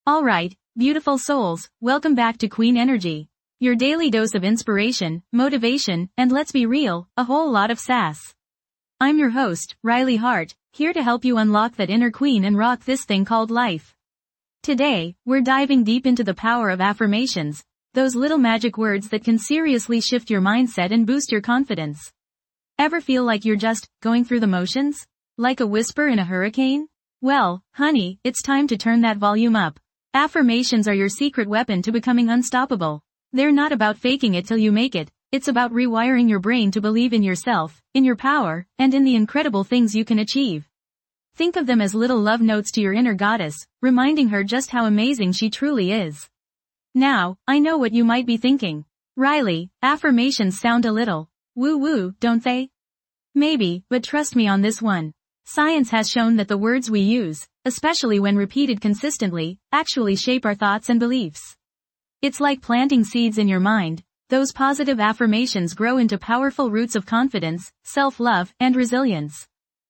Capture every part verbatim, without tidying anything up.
Alright, beautiful souls, welcome back to Queen Energy. Your daily dose of inspiration, motivation, and let's be real, a whole lot of sass. I'm your host, Riley Hart, here to help you unlock that inner queen and rock this thing called life. Today, we're diving deep into the power of affirmations, those little magic words that can seriously shift your mindset and boost your confidence. Ever feel like you're just going through the motions? Like a whisper in a hurricane? Well, honey, it's time to turn that volume up. Affirmations are your secret weapon to becoming unstoppable. They're not about faking it till you make it, it's about rewiring your brain to believe in yourself, in your power, and in the incredible things you can achieve. Think of them as little love notes to your inner goddess, reminding her just how amazing she truly is. Now, I know what you might be thinking. Riley, affirmations sound a little woo-woo, don't they? Maybe, but trust me on this one. Science has shown that the words we use, especially when repeated consistently, actually shape our thoughts and beliefs. It's like planting seeds in your mind. Those positive affirmations grow into powerful roots of confidence, self-love, and resilience.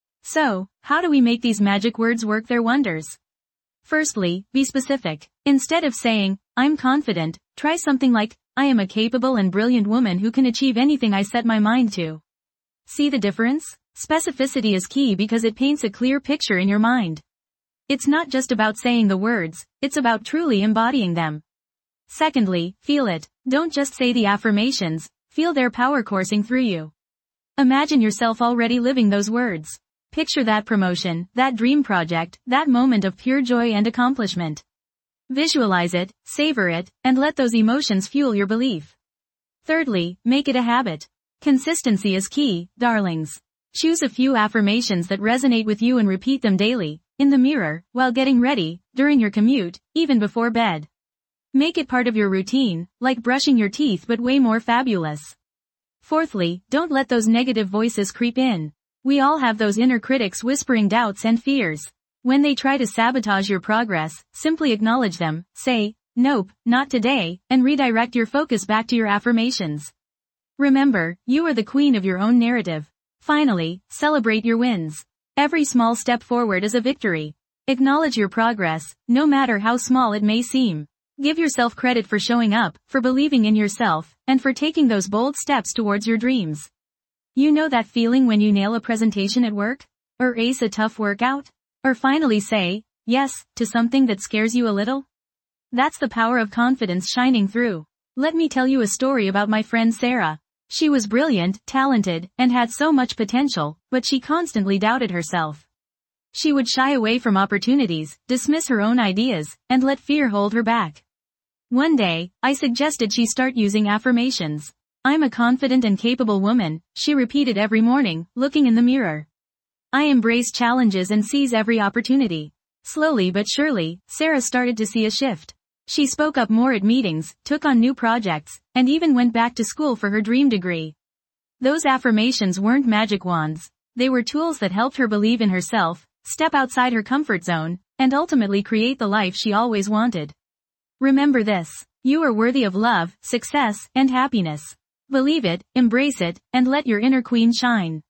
So, how do we make these magic words work their wonders? Firstly, be specific. Instead of saying, I'm confident, try something like, I am a capable and brilliant woman who can achieve anything I set my mind to. See the difference? Specificity is key because it paints a clear picture in your mind. It's not just about saying the words, it's about truly embodying them. Secondly, feel it. Don't just say the affirmations, feel their power coursing through you. Imagine yourself already living those words. Picture that promotion, that dream project, that moment of pure joy and accomplishment. Visualize it, savor it, and let those emotions fuel your belief. Thirdly, make it a habit. Consistency is key, darlings. Choose a few affirmations that resonate with you and repeat them daily, in the mirror, while getting ready, during your commute, even before bed. Make it part of your routine, like brushing your teeth but way more fabulous. Fourthly, don't let those negative voices creep in. We all have those inner critics whispering doubts and fears. When they try to sabotage your progress, simply acknowledge them, say, nope, not today, and redirect your focus back to your affirmations. Remember, you are the queen of your own narrative. Finally, celebrate your wins. Every small step forward is a victory. Acknowledge your progress, no matter how small it may seem. Give yourself credit for showing up, for believing in yourself, and for taking those bold steps towards your dreams. You know that feeling when you nail a presentation at work? Or ace a tough workout? Or finally say, yes, to something that scares you a little? That's the power of confidence shining through. Let me tell you a story about my friend Sarah. She was brilliant, talented, and had so much potential, but she constantly doubted herself. She would shy away from opportunities, dismiss her own ideas, and let fear hold her back. One day, I suggested she start using affirmations. I'm a confident and capable woman, she repeated every morning, looking in the mirror. I embrace challenges and seize every opportunity. Slowly but surely, Sarah started to see a shift. She spoke up more at meetings, took on new projects, and even went back to school for her dream degree. Those affirmations weren't magic wands. They were tools that helped her believe in herself, step outside her comfort zone, and ultimately create the life she always wanted. Remember this. You are worthy of love, success, and happiness. Believe it, embrace it, and let your inner queen shine.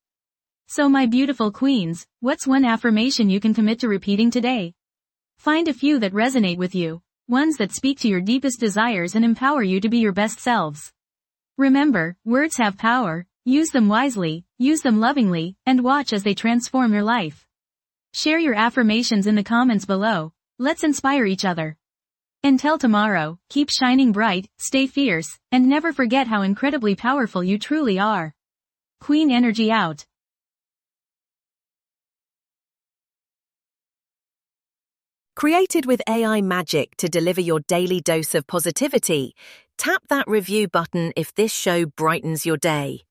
So my beautiful queens, what's one affirmation you can commit to repeating today? Find a few that resonate with you. Ones that speak to your deepest desires and empower you to be your best selves. Remember, words have power, use them wisely, use them lovingly, and watch as they transform your life. Share your affirmations in the comments below. Let's inspire each other. Until tomorrow, keep shining bright, stay fierce, and never forget how incredibly powerful you truly are. Queen Energy out. Created with A I magic to deliver your daily dose of positivity, tap that review button if this show brightens your day.